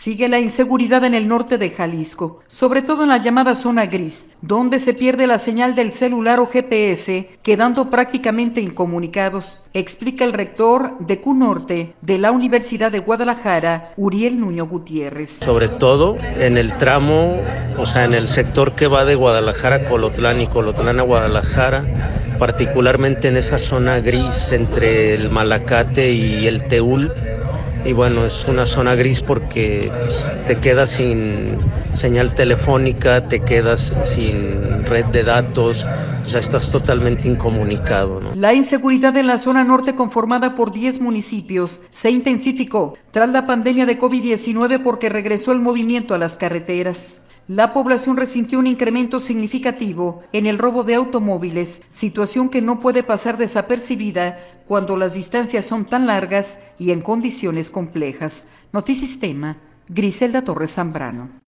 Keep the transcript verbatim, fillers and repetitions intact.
Sigue la inseguridad en el norte de Jalisco, sobre todo en la llamada zona gris, donde se pierde la señal del celular o G P S, quedando prácticamente incomunicados, explica el rector de Q Norte de la Universidad de Guadalajara, Uriel Nuño Gutiérrez. Sobre todo en el tramo, o sea, en el sector que va de Guadalajara a Colotlán y Colotlán a Guadalajara, particularmente en esa zona gris entre el Malacate y el Teúl. Y bueno, es una zona gris porque pues, te quedas sin señal telefónica, te quedas sin red de datos, o sea, estás totalmente incomunicado, ¿no? La inseguridad en la zona norte, conformada por diez municipios, se intensificó tras la pandemia de COVID diecinueve porque regresó el movimiento a las carreteras. La población resintió un incremento significativo en el robo de automóviles, situación que no puede pasar desapercibida cuando las distancias son tan largas y en condiciones complejas. Notisistema, Griselda Torres Zambrano.